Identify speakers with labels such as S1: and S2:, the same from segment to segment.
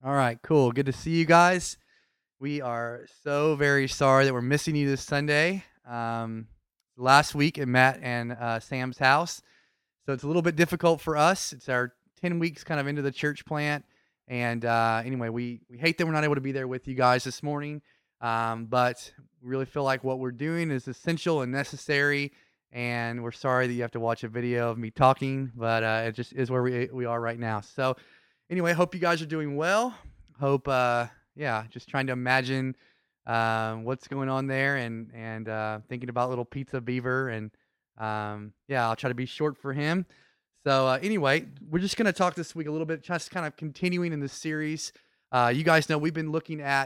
S1: All right, cool. Good to see you guys. We are so very sorry that we're missing you this Sunday. Last week at Matt and Sam's house. So it's a little bit difficult for us. It's our 10 weeks kind of into the church plant. And anyway, we hate that we're not able to be there with you guys this morning. But we really feel like what we're doing is essential and necessary. And we're sorry that you have to watch a video of me talking, but it just is where we are right now. So anyway, hope you guys are doing well. Hope, yeah, just trying to imagine what's going on there and thinking about little Pizza Beaver. And yeah, I'll try to be short for him. So anyway, we're just going to talk this week a little bit, just kind of continuing in this series. You guys know we've been looking at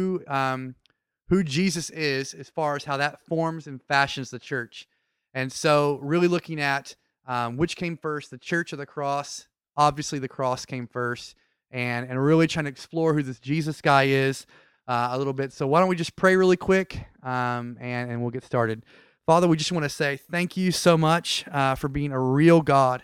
S1: who Jesus is as far as how that forms and fashions the church. And so really looking at which came first, the church or the cross. Obviously, the cross came first, and really trying to explore who this Jesus guy is a little bit. So why don't we just pray really quick, and we'll get started. Father, we just want to say thank you so much for being a real God,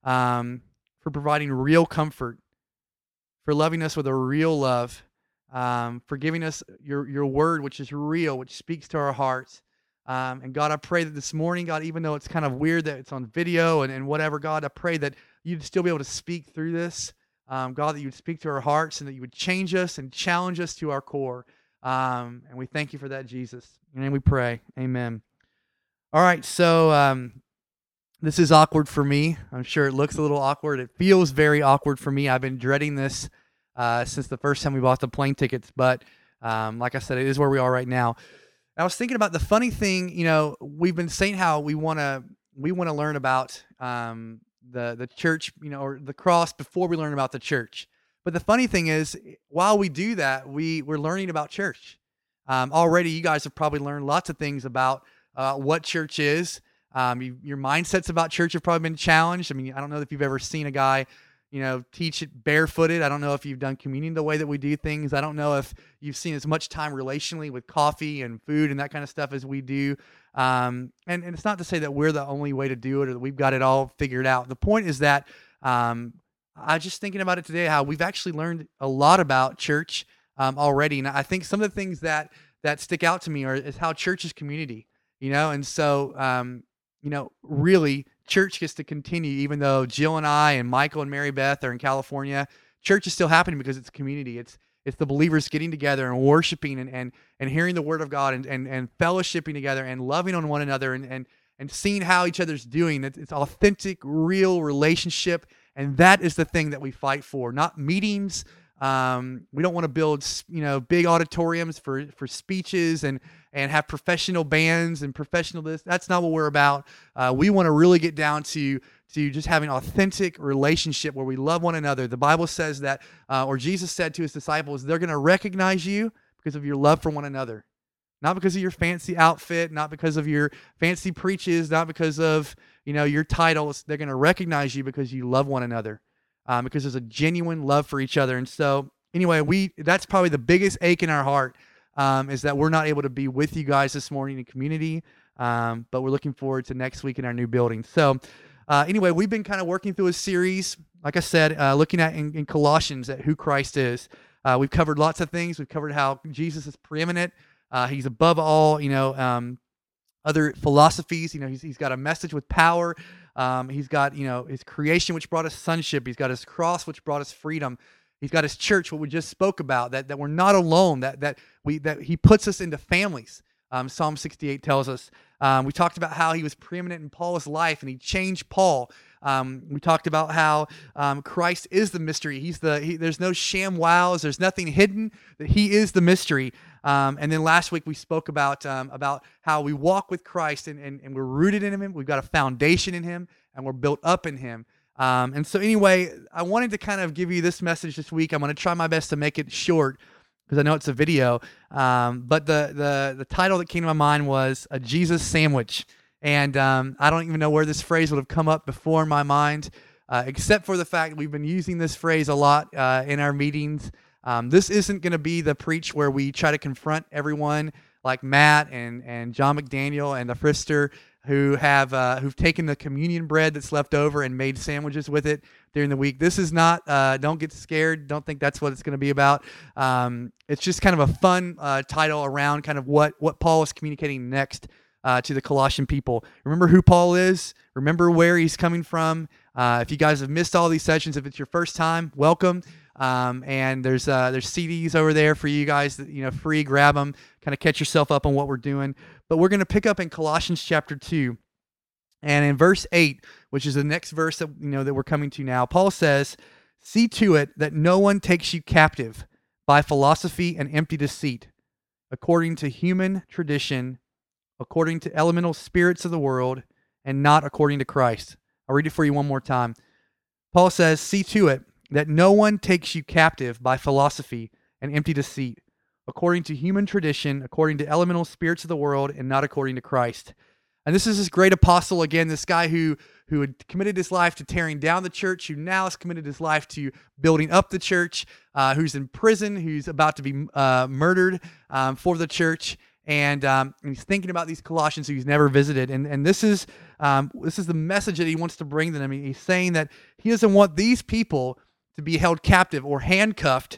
S1: for providing real comfort, for loving us with a real love, for giving us your word, which is real, which speaks to our hearts. And God, I pray that this morning, God, even though it's kind of weird that it's on video and whatever, God, I pray that you'd still be able to speak through this. God, that you would speak to our hearts and that you would change us and challenge us to our core. And we thank you for that, Jesus. And we pray. Amen. All right, so this is awkward for me. I'm sure it looks a little awkward. It feels very awkward for me. I've been dreading this since the first time we bought the plane tickets. But like I said, it is where we are right now. I was thinking about the funny thing, we've been saying how we want to learn about the church, or the cross before we learn about the church. But the funny thing is, while we do that, we're learning about church. Already, you guys have probably learned lots of things about what church is. Your mindsets about church have probably been challenged. I mean, I don't know if you've ever seen a guy teach it barefooted. I don't know if you've done communion the way that we do things. I don't know if you've seen as much time relationally with coffee and food and that kind of stuff as we do. And it's not to say that we're the only way to do it or that we've got it all figured out. The point is that I was just thinking about it today, how we've actually learned a lot about church already. And I think some of the things that stick out to me is how church is community, and so, really, church gets to continue, even though Jill and I and Michael and Mary Beth are in California. Church is still happening because it's community. It's the believers getting together and worshiping and hearing the word of God and fellowshipping together and loving on one another and seeing how each other's doing. It's authentic, real relationship, and that is the thing that we fight for. Not meetings. We don't want to build, big auditoriums for speeches and have professional bands and professional this. That's not what we're about. We want to really get down to just having authentic relationship where we love one another. The Bible says that, or Jesus said to his disciples, they're going to recognize you because of your love for one another. Not because of your fancy outfit, not because of your fancy preaches, not because of, your titles. They're going to recognize you because you love one another. Because there's a genuine love for each other. And so anyway, that's probably the biggest ache in our heart, is that we're not able to be with you guys this morning in community, but we're looking forward to next week in our new building. So anyway, we've been kind of working through a series, like I said, looking at in Colossians at who Christ is. We've covered lots of things. We've covered how Jesus is preeminent. He's above all, other philosophies. He's got a message with power. He's got, his creation, which brought us sonship. He's got his cross, which brought us freedom. He's got his church, what we just spoke about, that we're not alone, that he puts us into families. Psalm 68 tells us. We talked about how he was preeminent in Paul's life and he changed Paul. We talked about how Christ is the mystery. There's no sham wows. There's nothing hidden. That he is the mystery. And then last week we spoke about how we walk with Christ and we're rooted in him. We've got a foundation in him and we're built up in him. And so anyway, I wanted to kind of give you this message this week. I'm going to try my best to make it short because I know it's a video. But the title that came to my mind was A Jesus Sandwich. And I don't even know where this phrase would have come up before in my mind, except for the fact that we've been using this phrase a lot in our meetings. This isn't going to be the preach where we try to confront everyone like Matt and John McDaniel and the Frister who've taken the communion bread that's left over and made sandwiches with it during the week. This is not. Don't get scared. Don't think that's what it's going to be about. It's just kind of a fun title around kind of what Paul is communicating next to the Colossian people. Remember who Paul is. Remember where he's coming from. If you guys have missed all these sessions, if it's your first time, welcome. And there's CDs over there for you guys that, free. Grab them, kind of catch yourself up on what we're doing. But we're going to pick up in Colossians chapter 2, and in verse 8, which is the next verse that that we're coming to now. Paul says, "See to it that no one takes you captive by philosophy and empty deceit, according to human tradition, according to elemental spirits of the world, and not according to Christ." I'll read it for you one more time. Paul says, "See to it that no one takes you captive by philosophy and empty deceit, according to human tradition, according to elemental spirits of the world, and not according to Christ." And this is this great apostle, again, this guy who had committed his life to tearing down the church, who now has committed his life to building up the church, who's in prison, who's about to be murdered for the church. And he's thinking about these Colossians who he's never visited. And this is the message that he wants to bring to them. He's saying that he doesn't want these people to be held captive or handcuffed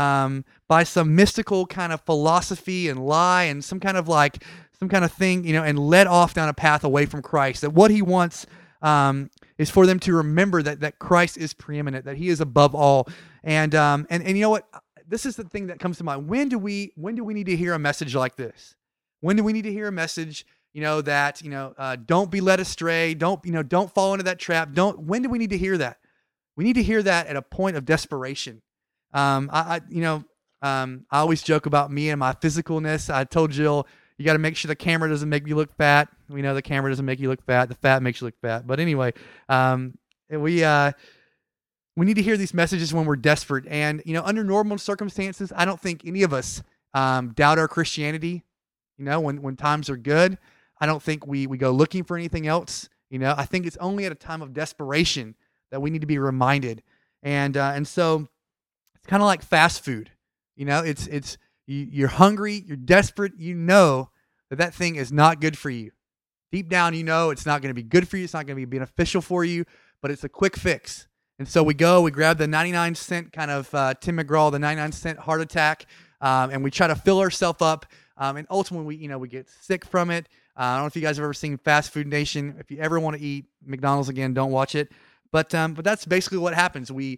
S1: by some mystical kind of philosophy and lie and some kind of thing, and led off down a path away from Christ. That what he wants is for them to remember that Christ is preeminent, that he is above all. And you know what? This is the thing that comes to mind. When do we need to hear a message like this? When do we need to hear a message, that don't be led astray, don't fall into that trap. When do we need to hear that? We need to hear that at a point of desperation. I always joke about me and my physicalness. I told Jill, you got to make sure the camera doesn't make you look fat. We know the camera doesn't make you look fat. The fat makes you look fat. But anyway, we need to hear these messages when we're desperate. And, under normal circumstances, I don't think any of us doubt our Christianity. When times are good, I don't think we go looking for anything else. I think it's only at a time of desperation that we need to be reminded. And so it's kind of like fast food. It's you're hungry, you're desperate, that thing is not good for you. Deep down, it's not going to be good for you, it's not going to be beneficial for you, but it's a quick fix. And so we grab the 99-cent kind of Tim McGraw, the 99-cent heart attack, and we try to fill ourselves up, and ultimately we get sick from it. I don't know if you guys have ever seen Fast Food Nation. If you ever want to eat McDonald's again, don't watch it. But that's basically what happens. We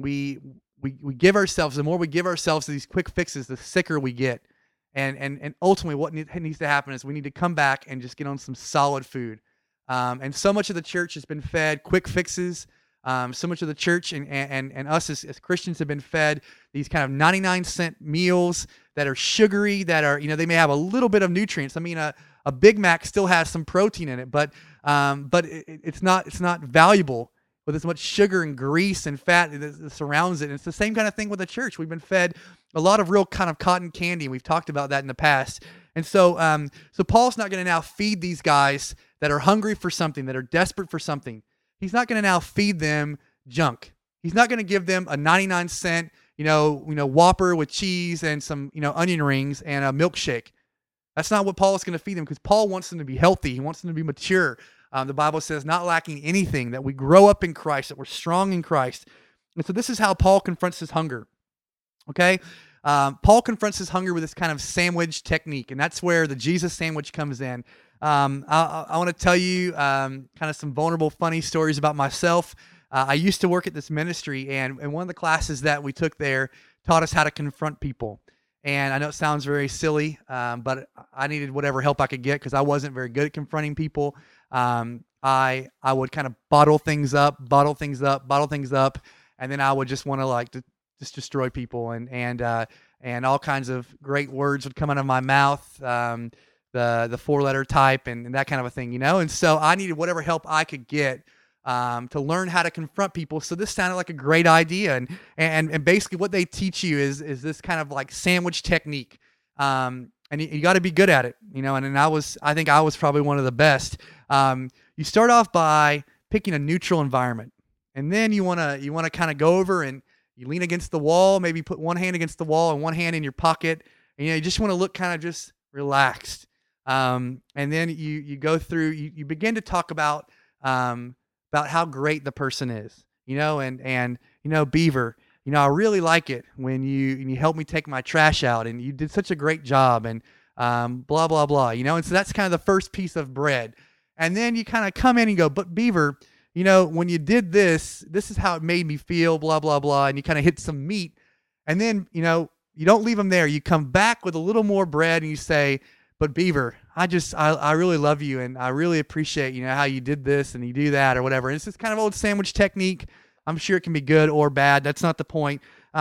S1: give ourselves, the more we give ourselves to these quick fixes, the sicker we get. And ultimately what needs to happen is we need to come back and just get on some solid food. And so much of the church has been fed quick fixes. So much of the church and us as Christians have been fed these kind of 99-cent meals that are sugary, that are, they may have a little bit of nutrients. I mean, a Big Mac still has some protein in it, but it's not valuable with as much sugar and grease and fat that surrounds it. And it's the same kind of thing with the church. We've been fed a lot of real kind of cotton candy. We've talked about that in the past. And so Paul's not going to now feed these guys that are hungry for something, that are desperate for something. He's not going to now feed them junk. He's not going to give them a 99-cent, Whopper with cheese and some, onion rings and a milkshake. That's not what Paul is going to feed them, because Paul wants them to be healthy. He wants them to be mature. The Bible says not lacking anything, that we grow up in Christ, that we're strong in Christ. And so this is how Paul confronts his hunger. Okay? Paul confronts his hunger with this kind of sandwich technique, and that's where the Jesus sandwich comes in. I want to tell you kind of some vulnerable, funny stories about myself. I used to work at this ministry, and one of the classes that we took there taught us how to confront people. And I know it sounds very silly, but I needed whatever help I could get because I wasn't very good at confronting people. I would kind of bottle things up, and then I would just want to just destroy people, and all kinds of great words would come out of my mouth, the 4-letter type and that kind of a thing, And so I needed whatever help I could get to learn how to confront people. So this sounded like a great idea, and basically what they teach you is this kind of like sandwich technique, and you got to be good at it, And I think I was probably one of the best. You start off by picking a neutral environment, and then you want to kind of go over and you lean against the wall, maybe put one hand against the wall and one hand in your pocket, and you just want to look kind of just relaxed. And then you go through, you begin to talk about how great the person is, and Beaver, I really like it when you help me take my trash out, and you did such a great job, and blah blah blah, and so that's kind of the first piece of bread. And then you kind of come in and go, but Beaver, when you did this is how it made me feel, blah blah blah, and you kind of hit some meat. And then you don't leave them there. You come back with a little more bread and you say, but Beaver, I really love you, and I really appreciate how you did this and you do that or whatever. And it's this kind of old sandwich technique. I'm sure it can be good or bad. That's not the point.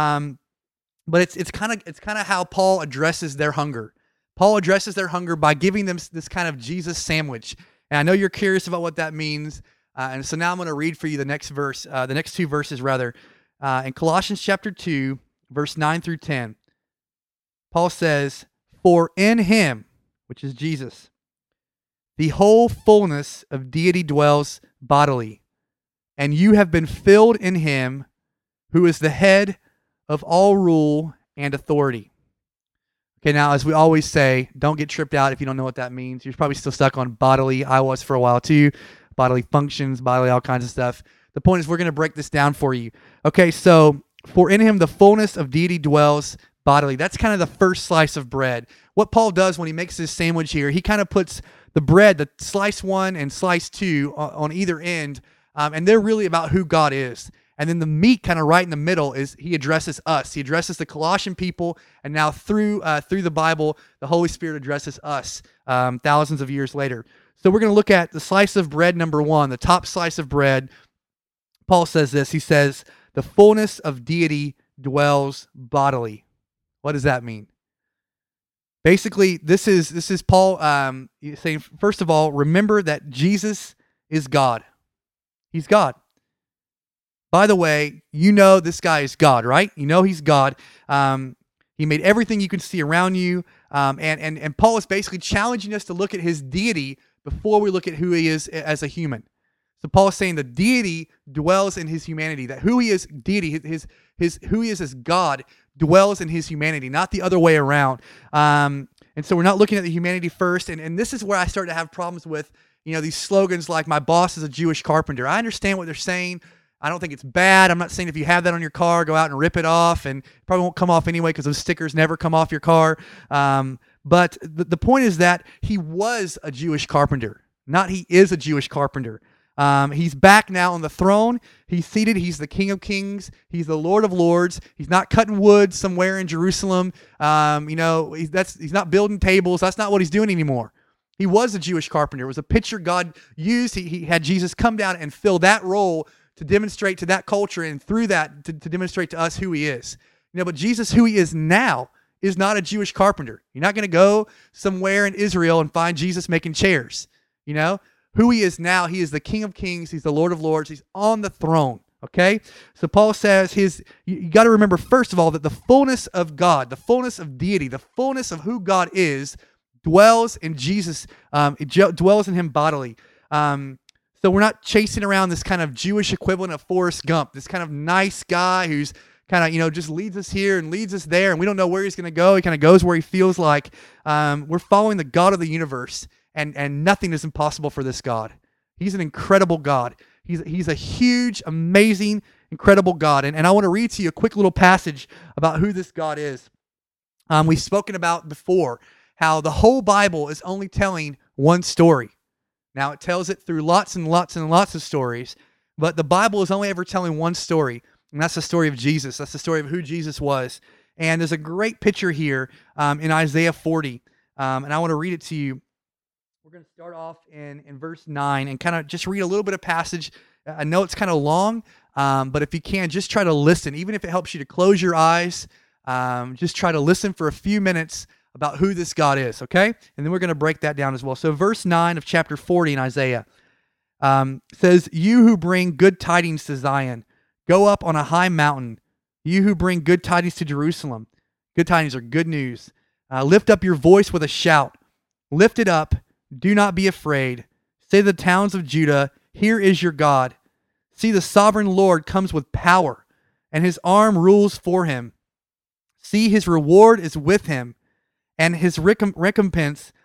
S1: But it's kind of how Paul addresses their hunger. Paul addresses their hunger by giving them this kind of Jesus sandwich. And I know you're curious about what that means. And so now I'm going to read for you the next two verses rather. In Colossians chapter 2, verse 9 through 10, Paul says, "For in him," which is Jesus, "the whole fullness of deity dwells bodily, and you have been filled in him who is the head of all rule and authority." Okay, now, as we always say, don't get tripped out if you don't know what that means. You're probably still stuck on bodily. I was for a while too. Bodily functions, bodily all kinds of stuff. The point is we're going to break this down for you. Okay, so for in him the fullness of deity dwells bodily. That's kind of the first slice of bread. What Paul does when he makes his sandwich here, he kind of puts the bread, the slice 1 and slice 2 on either end, and they're really about who God is. And then the meat kind of right in the middle is he addresses us. He addresses the Colossian people, and now through the Bible, the Holy Spirit addresses us thousands of years later. So we're going to look at the slice of bread number 1, the top slice of bread. Paul says this. He says, "The fullness of deity dwells bodily." What does that mean? Basically, this is Paul saying, first of all, remember that Jesus is God. He's God. By the way, this guy is God, right? He's God. He made everything you can see around you. And Paul is basically challenging us to look at his deity before we look at who he is as a human. So Paul is saying the deity dwells in his humanity, that who he is, deity, his who he is as God dwells in his humanity, not the other way around. And so we're not looking at the humanity first. And this is where I start to have problems with, these slogans like "my boss is a Jewish carpenter." I understand what they're saying. I don't think it's bad. I'm not saying if you have that on your car, go out and rip it off, and it probably won't come off anyway because those stickers never come off your car. But the point is that he was a Jewish carpenter, not he is a Jewish carpenter. He's back now on the throne. He's seated. He's the King of Kings. He's the Lord of Lords. He's not cutting wood somewhere in Jerusalem. He's not building tables. That's not what he's doing anymore. He was a Jewish carpenter. It was a picture God used. He had Jesus come down and fill that role to demonstrate to that culture, and through that to demonstrate to us who he is. But Jesus, who he is now, is not a Jewish carpenter. You're not going to go somewhere in Israel and find Jesus making chairs. Who he is now, he is the King of Kings. He's the Lord of Lords. He's on the throne. Okay? So Paul says you got to remember, first of all, that the fullness of God, the fullness of deity, the fullness of who God is, dwells in Jesus. It dwells in him bodily. So we're not chasing around this kind of Jewish equivalent of Forrest Gump, this kind of nice guy who's kind of, just leads us here and leads us there, and we don't know where he's going to go. He kind of goes where he feels like. We're following the God of the universe, and nothing is impossible for this God. He's an incredible God. He's a huge, amazing, incredible God. And I want to read to you a quick little passage about who this God is. We've spoken about before how the whole Bible is only telling one story. Now, it tells it through lots and lots and lots of stories, but the Bible is only ever telling one story, and that's the story of Jesus. That's the story of who Jesus was. And there's a great picture here in Isaiah 40, and I want to read it to you. We're going to start off in verse 9 and kind of just read a little bit of passage. I know it's kind of long, but if you can, just try to listen. Even if it helps you to close your eyes, just try to listen for a few minutes about who this God is, okay? And then we're going to break that down as well. So verse 9 of chapter 40 in Isaiah says, "You who bring good tidings to Zion, go up on a high mountain. You who bring good tidings to Jerusalem." Good tidings are good news. "Lift up your voice with a shout. Lift it up. Do not be afraid. Say to the towns of Judah, here is your God. See, the sovereign Lord comes with power, and his arm rules for him. See, his reward is with him, and his recompense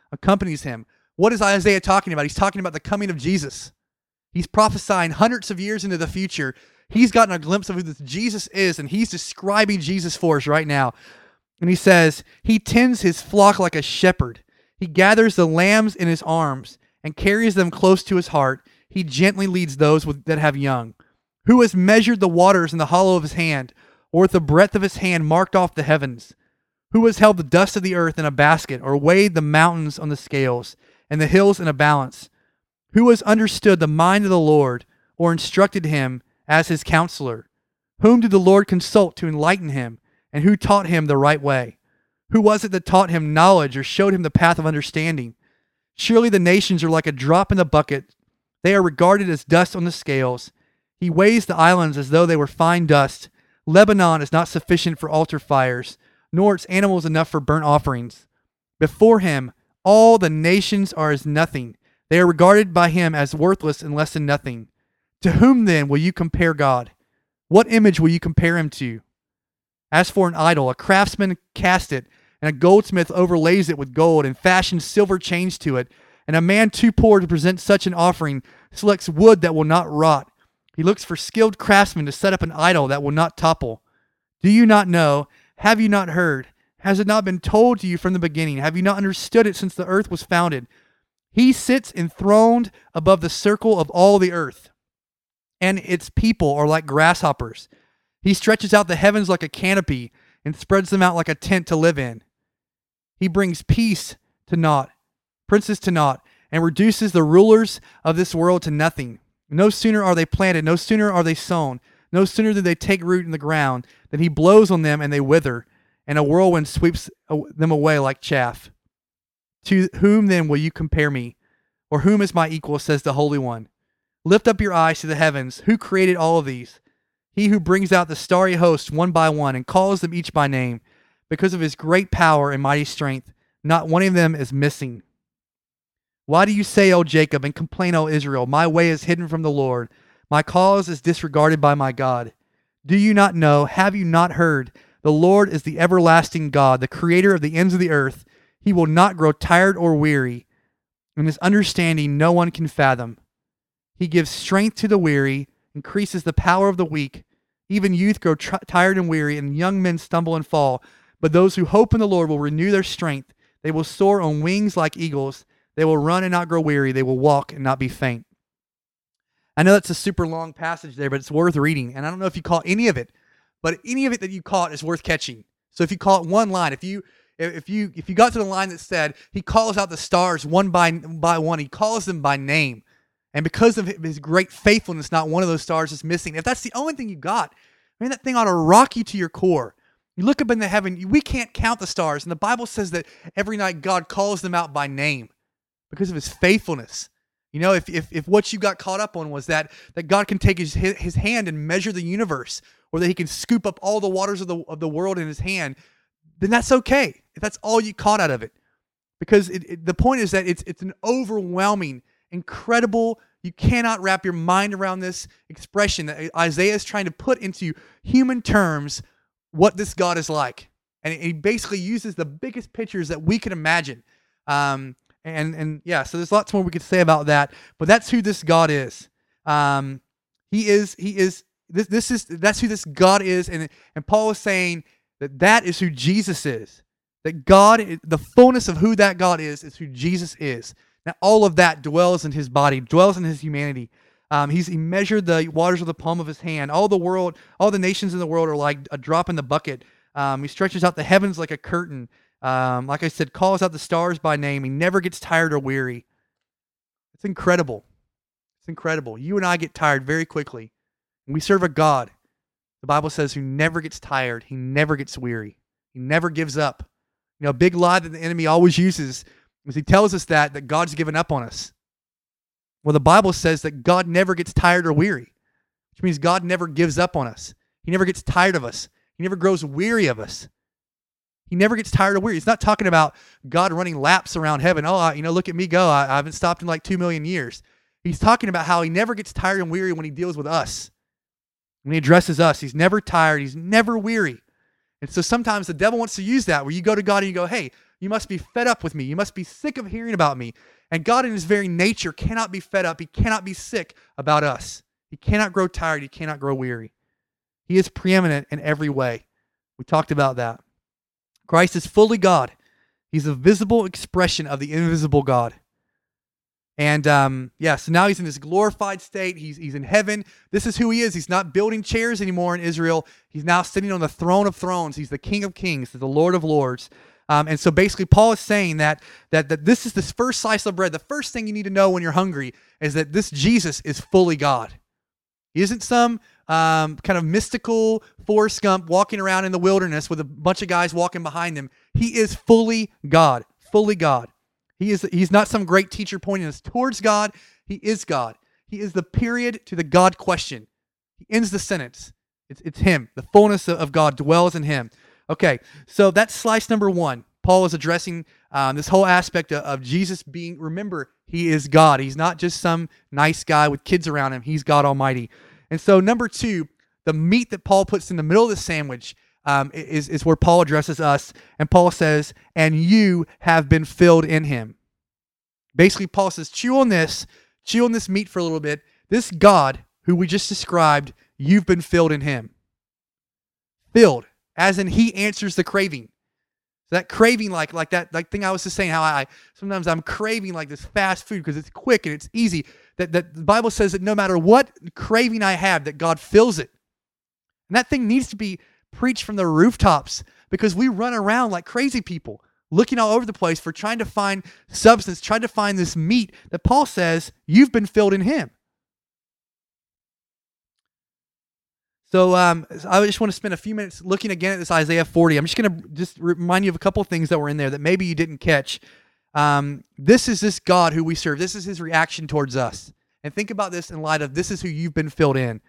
S1: accompanies him. What is Isaiah talking about? He's talking about the coming of Jesus. He's prophesying hundreds of years into the future. He's gotten a glimpse of who this Jesus is, and he's describing Jesus for us right now. And he says, he tends his flock like a shepherd. He gathers the lambs in his arms and carries them close to his heart. He gently leads those that have young. Who has measured the waters in the hollow of his hand, or with the breadth of his hand marked off the heavens? Who has held the dust of the earth in a basket, or weighed the mountains on the scales, and the hills in a balance? Who has understood the mind of the Lord, or instructed him as his counselor? Whom did the Lord consult to enlighten him, and who taught him the right way? Who was it that taught him knowledge, or showed him the path of understanding? Surely the nations are like a drop in the bucket. They are regarded as dust on the scales. He weighs the islands as though they were fine dust. Lebanon is not sufficient for altar fires, nor its animals enough for burnt offerings. Before him, all the nations are as nothing. They are regarded by him as worthless and less than nothing. To whom then will you compare God? What image will you compare him to? As for an idol, a craftsman cast it, and a goldsmith overlays it with gold and fashions silver chains to it. And a man too poor to present such an offering selects wood that will not rot. He looks for skilled craftsmen to set up an idol that will not topple. Do you not know? Have you not heard? Has it not been told to you from the beginning? Have you not understood it since the earth was founded? He sits enthroned above the circle of all the earth, and its people are like grasshoppers. He stretches out the heavens like a canopy and spreads them out like a tent to live in. He brings peace to naught, princes to naught, and reduces the rulers of this world to nothing. No sooner are they planted, no sooner are they sown, no sooner do they take root in the ground, than he blows on them and they wither, and a whirlwind sweeps them away like chaff. To whom then will you compare me? Or whom is my equal, says the Holy One? Lift up your eyes to the heavens. Who created all of these? He who brings out the starry host one by one and calls them each by name. Because of his great power and mighty strength, not one of them is missing. Why do you say, O Jacob, and complain, O Israel, my way is hidden from the Lord, my cause is disregarded by my God? Do you not know, have you not heard? The Lord is the everlasting God, the creator of the ends of the earth. He will not grow tired or weary, and his understanding no one can fathom. He gives strength to the weary, increases the power of the weak. Even youth grow tired and weary, and young men stumble and fall. But those who hope in the Lord will renew their strength. They will soar on wings like eagles. They will run and not grow weary. They will walk and not be faint. I know that's a super long passage there, but it's worth reading. And I don't know if you caught any of it, but any of it that you caught is worth catching. So if you caught one line, if you got to the line that said, he calls out the stars one by one, he calls them by name. And because of his great faithfulness, not one of those stars is missing. If that's the only thing you got, I mean, that thing ought to rock you to your core. You look up in the heaven, we can't count the stars. And the Bible says that every night God calls them out by name because of his faithfulness. You know, if what you got caught up on was that God can take his hand and measure the universe, or that he can scoop up all the waters of the world in his hand, then that's okay. If that's all you caught out of it. Because the point is that it's an overwhelming, incredible, you cannot wrap your mind around this expression that Isaiah is trying to put into human terms what this God is like. And he basically uses the biggest pictures that we can imagine. And yeah, so there's lots more we could say about that, but that's who this God is. That's who this God is. And Paul is saying that is who Jesus is. That God, the fullness of who that God is who Jesus is. Now, all of that dwells in his body, dwells in his humanity. He measured the waters with the palm of his hand. All the nations in the world are like a drop in the bucket. He stretches out the heavens like a curtain. Like I said, calls out the stars by name. He never gets tired or weary. It's incredible. It's incredible. You and I get tired very quickly. And we serve a God, the Bible says, who never gets tired. He never gets weary. He never gives up. You know, a big lie that the enemy always uses is he tells us that God's given up on us. Well, the Bible says that God never gets tired or weary, which means God never gives up on us. He never gets tired of us. He never grows weary of us. He never gets tired or weary. It's not talking about God running laps around heaven. Oh, look at me go. I haven't stopped in like 2 million years. He's talking about how he never gets tired and weary when he deals with us. When he addresses us, he's never tired. He's never weary. And so sometimes the devil wants to use that where you go to God and you go, hey, You must be fed up with me. You must be sick of hearing about me. And God in his very nature cannot be fed up. He cannot be sick about us. He cannot grow tired. He cannot grow weary. He is preeminent in every way. We talked about that. Christ is fully God. He's a visible expression of the invisible God. And so now he's in this glorified state. He's in heaven. This is who he is. He's not building chairs anymore in Israel. He's now sitting on the throne of thrones. He's the King of Kings. He's the Lord of Lords. And so basically Paul is saying that this is this first slice of bread. The first thing you need to know when you're hungry is that this Jesus is fully God. He isn't some kind of mystical Forrest Gump walking around in the wilderness with a bunch of guys walking behind him. He is fully God, fully God. He's not some great teacher pointing us towards God. He is God. He is the period to the God question. He ends the sentence. It's him. The fullness of God dwells in him. Okay, so that's slice number one. Paul is addressing this whole aspect of Jesus being, remember, he is God. He's not just some nice guy with kids around him. He's God Almighty. And so number two, the meat that Paul puts in the middle of the sandwich is where Paul addresses us. And Paul says, and you have been filled in him. Basically, Paul says, chew on this meat for a little bit. This God, who we just described, you've been filled in him. Filled, as in he answers the craving. That craving, like that thing I was just saying, how I sometimes I'm craving like this fast food because it's quick and it's easy. That the Bible says that no matter what craving I have, that God fills it. And that thing needs to be preached from the rooftops because we run around like crazy people, looking all over the place for trying to find substance, trying to find this meat that Paul says you've been filled in him. So I just want to spend a few minutes looking again at this Isaiah 40. I'm just going to remind you of a couple of things that were in there that maybe you didn't catch. This is this God who we serve. This is his reaction towards us. And think about this in light of this is who you've been filled in.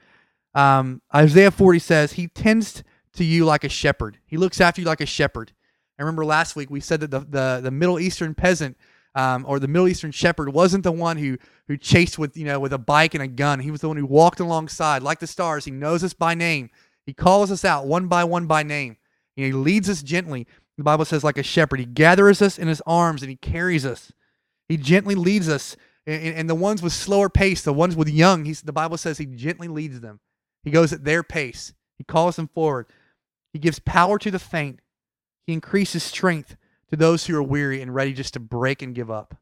S1: Isaiah 40 says, he tends to you like a shepherd. He looks after you like a shepherd. I remember last week we said that the Middle Eastern peasant or the Middle Eastern shepherd wasn't the one who chased with a bike and a gun. He was the one who walked alongside like the stars. He knows us by name. He calls us out one by name. He leads us gently. The Bible says like a shepherd. He gathers us in his arms and he carries us. He gently leads us. And the ones with slower pace, the ones with young, the Bible says he gently leads them. He goes at their pace. He calls them forward. He gives power to the faint. He increases strength to those who are weary and ready just to break and give up.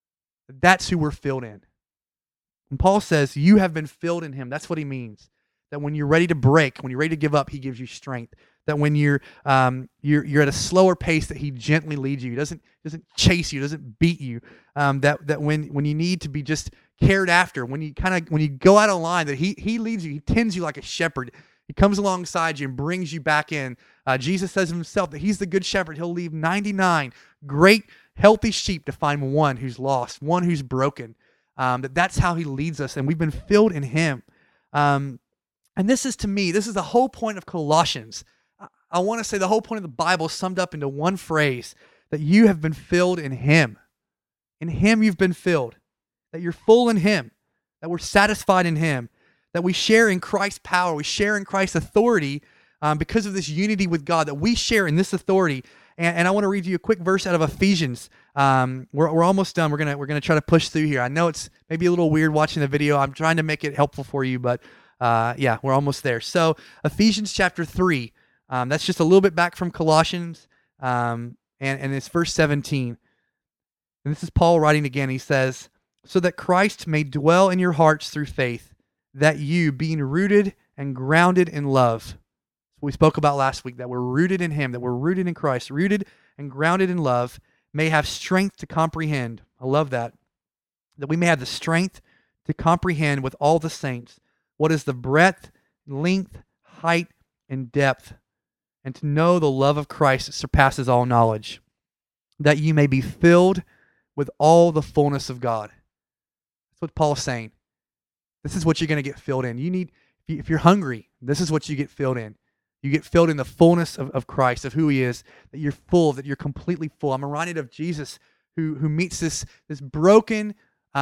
S1: That's who we're filled in. When Paul says you have been filled in him, that's what he means. That when you're ready to break, when you're ready to give up, he gives you strength. That when you're at a slower pace, that he gently leads you. He doesn't chase you, doesn't beat you. That when you need to be just cared after, when you go out of line, that he leads you. He tends you like a shepherd. He comes alongside you and brings you back in. Jesus says of himself that he's the good shepherd. He'll leave 99 great, healthy sheep to find one who's lost, one who's broken. That's how he leads us, and we've been filled in him. And this is, to me, this is the whole point of Colossians. I want to say the whole point of the Bible summed up into one phrase, that you have been filled in him. In him you've been filled. That you're full in him. That we're satisfied in him. That we share in Christ's power. We share in Christ's authority because of this unity with God. That we share in this authority. And I want to read you a quick verse out of Ephesians. We're almost done. We're gonna try to push through here. I know it's maybe a little weird watching the video. I'm trying to make it helpful for you, but we're almost there. So Ephesians chapter 3. That's just a little bit back from Colossians, and it's verse 17. And this is Paul writing again. He says, so that Christ may dwell in your hearts through faith, that you, being rooted and grounded in love. We spoke about last week, that we're rooted in him, that we're rooted in Christ, rooted and grounded in love, may have strength to comprehend. I love that. That we may have the strength to comprehend with all the saints what is the breadth, length, height, and depth, and to know the love of Christ that surpasses all knowledge, that you may be filled with all the fullness of God. That's what Paul's saying. This is what you're going to get filled in. If you're hungry, this is what you get filled in. You get filled in the fullness of Christ, of who he is, that you're full, that you're completely full. I'm reminded of Jesus who meets this broken,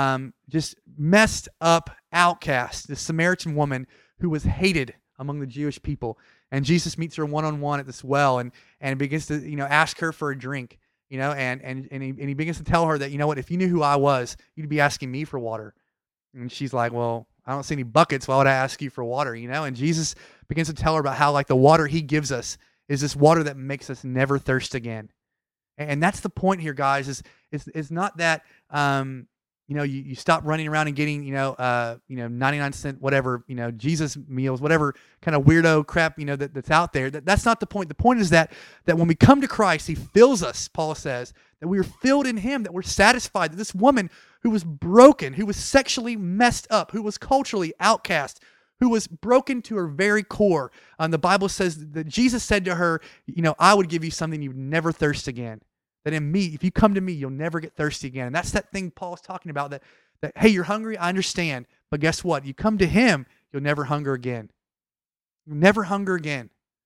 S1: just messed up outcast, this Samaritan woman who was hated among the Jewish people. And Jesus meets her one-on-one at this well and begins to ask her for a drink. and he begins to tell her that, you know what, if you knew who I was, you'd be asking me for water. And she's like, well, I don't see any buckets. Why would I ask you for water? And Jesus begins to tell her about how like the water he gives us is this water that makes us never thirst again. And that's the point here, guys, is not that, you stop running around and getting, 99-cent, whatever, Jesus meals, whatever kind of weirdo crap, that's out there. That's not the point. The point is that when we come to Christ, he fills us, Paul says, that we are filled in him, that we're satisfied, that this woman who was broken, who was sexually messed up, who was culturally outcast, who was broken to her very core. The Bible says that Jesus said to her, I would give you something you'd never thirst again. That in me, if you come to me, you'll never get thirsty again. And that's that thing Paul's talking about, that hey, you're hungry, I understand. But guess what? You come to him, you'll never hunger again. You'll never hunger again.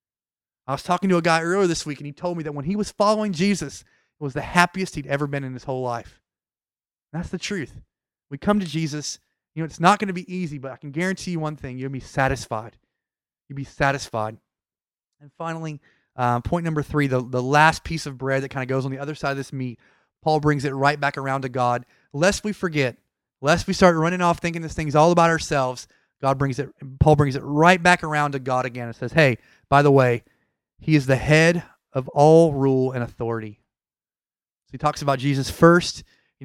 S1: I was talking to a guy earlier this week, and he told me that when he was following Jesus, it was the happiest he'd ever been in his whole life. That's the truth. We come to Jesus, it's not going to be easy, but I can guarantee you one thing, you'll be satisfied. You'll be satisfied. And finally, point number 3, the last piece of bread that kind of goes on the other side of this meat, Paul brings it right back around to God. Lest we forget, lest we start running off thinking this thing's all about ourselves, Paul brings it right back around to God again and says, hey, by the way, he is the head of all rule and authority. So he talks about Jesus first.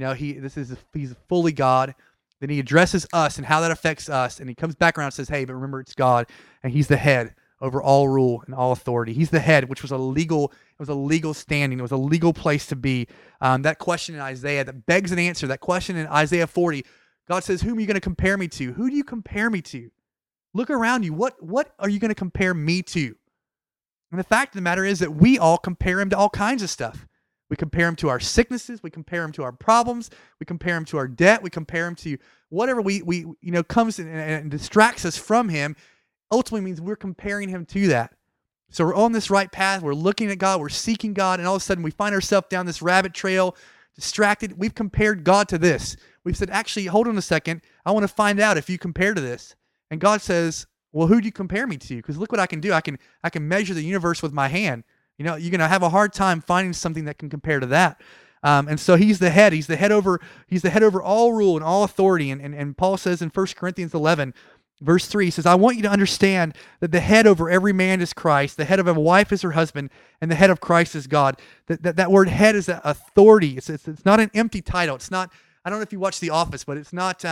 S1: He's fully God. Then he addresses us and how that affects us. And he comes back around and says, hey, but remember, it's God, and he's the head over all rule and all authority. He's the head, which was a legal standing. It was a legal place to be. That question in Isaiah that begs an answer, that question in Isaiah 40, God says, whom are you going to compare me to? Who do you compare me to? Look around you. What are you going to compare me to? And the fact of the matter is that we all compare him to all kinds of stuff. We compare him to our sicknesses. We compare him to our problems. We compare him to our debt. We compare him to whatever we comes and distracts us from him. Ultimately means we're comparing him to that. So we're on this right path. We're looking at God. We're seeking God. And all of a sudden we find ourselves down this rabbit trail, distracted. We've compared God to this. We've said, actually, hold on a second. I want to find out if you compare to this. And God says, well, who do you compare me to? Because look what I can do. I can measure the universe with my hand. You're going to have a hard time finding something that can compare to that. And so he's the head. He's the head over all rule and all authority. And Paul says in 1 Corinthians 11, verse 3, he says, I want you to understand that the head over every man is Christ, the head of a wife is her husband, and the head of Christ is God. That word head is authority. It's not an empty title. It's not, I don't know if you watch The Office, but it's not,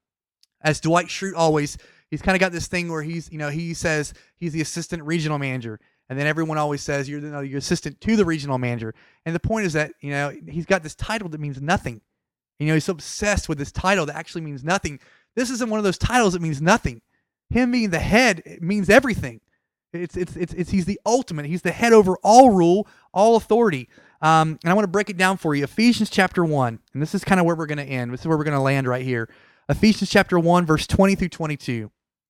S1: as Dwight Schrute always, he's kind of got this thing where he says he's the assistant regional manager. And then everyone always says you're the assistant to the regional manager. And the point is that, he's got this title that means nothing. He's so obsessed with this title that actually means nothing. This isn't one of those titles that means nothing. Him being the head, it means everything. He's the ultimate. He's the head over all rule, all authority. And I want to break it down for you. Ephesians chapter 1. And this is kind of where we're going to end. This is where we're going to land right here. Ephesians chapter 1, verse 20 through 22.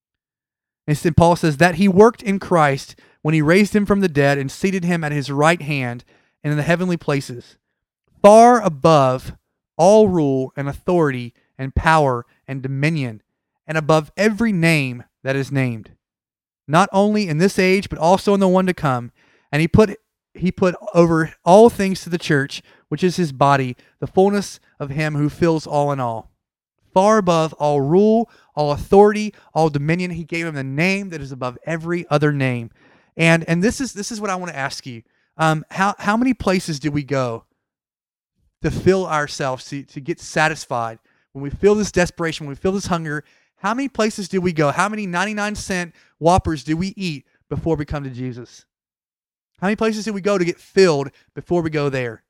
S1: And Paul says that he worked in Christ when he raised him from the dead and seated him at his right hand and in the heavenly places, far above all rule and authority and power and dominion, and above every name that is named, not only in this age, but also in the one to come. And he put over all things to the church, which is his body, the fullness of him who fills all in all. Far above all rule, all authority, all dominion, he gave him the name that is above every other name. And this is what I want to ask you. How many places do we go to fill ourselves, to get satisfied? When we feel this desperation, when we feel this hunger, how many places do we go? How many 99-cent Whoppers do we eat before we come to Jesus? How many places do we go to get filled before we go there?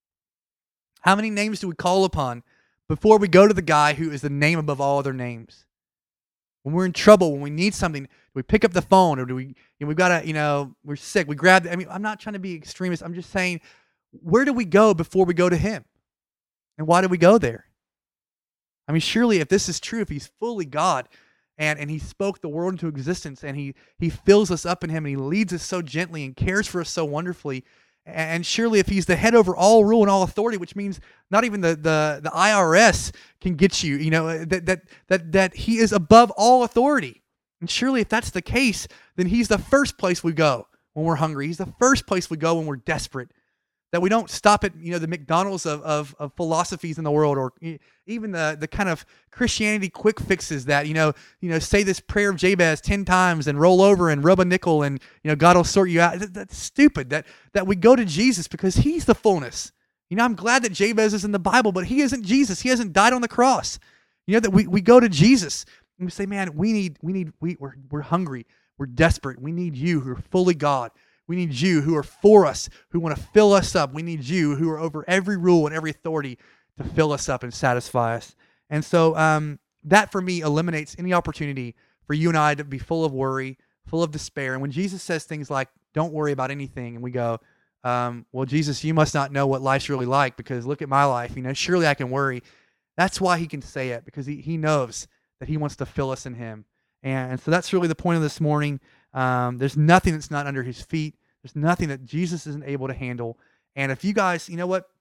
S1: How many names do we call upon before we go to the guy who is the name above all other names? When we're in trouble, when we need something, do we pick up the phone, or do we, we've got to, we're sick, we grab, I'm not trying to be extremist. I'm just saying, where do we go before we go to him? And why do we go there? Surely if this is true, if he's fully God and he spoke the world into existence and he fills us up in him and he leads us so gently and cares for us so wonderfully, and surely if he's the head over all rule and all authority, which means not even the IRS can get you, that he is above all authority. And surely if that's the case, then he's the first place we go when we're hungry. He's the first place we go when we're desperate. That we don't stop at, the McDonald's of philosophies in the world, or even the kind of Christianity quick fixes that, say this prayer of Jabez 10 times and roll over and rub a nickel and, God will sort you out. That's stupid. That we go to Jesus because he's the fullness. I'm glad that Jabez is in the Bible, but he isn't Jesus. He hasn't died on the cross. That we go to Jesus and we say, man, we're hungry. We're desperate. We need you who are fully God. We need you who are for us, who want to fill us up. We need you who are over every rule and every authority to fill us up and satisfy us. And so that for me eliminates any opportunity for you and I to be full of worry, full of despair. And when Jesus says things like, don't worry about anything, and we go, well, Jesus, you must not know what life's really like because look at my life. Surely I can worry. That's why he can say it, because he knows that he wants to fill us in him. And so that's really the point of this morning. There's nothing that's not under his feet. There's nothing that Jesus isn't able to handle. And if you guys, you know what?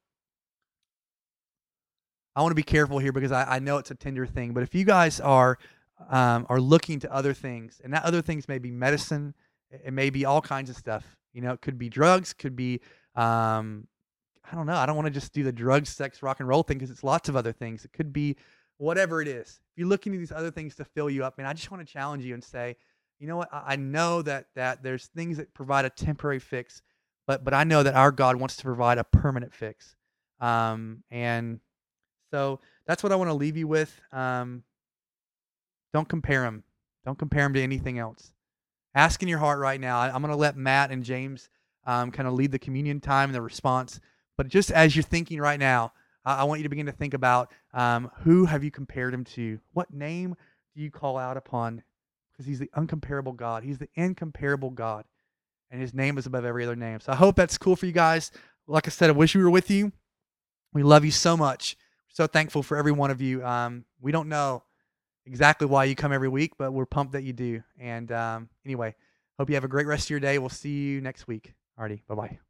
S1: I want to be careful here because I know it's a tender thing. But if you guys are looking to other things, and that other things may be medicine, it may be all kinds of stuff. It could be drugs, could be, I don't know. I don't want to just do the drugs, sex, rock and roll thing because it's lots of other things. It could be whatever it is. If you're looking to these other things to fill you up, man, I just want to challenge you and say, you know what? I know that there's things that provide a temporary fix, but I know that our God wants to provide a permanent fix. And so that's what I want to leave you with. Don't compare him. Don't compare him to anything else. Ask in your heart right now. I'm going to let Matt and James kind of lead the communion time and the response. But just as you're thinking right now, I want you to begin to think about who have you compared him to? What name do you call out upon? Because he's the uncomparable God. He's the incomparable God. And his name is above every other name. So I hope that's cool for you guys. Like I said, I wish we were with you. We love you so much. We're so thankful for every one of you. We don't know exactly why you come every week, but we're pumped that you do. And anyway, hope you have a great rest of your day. We'll see you next week. Alrighty, bye-bye.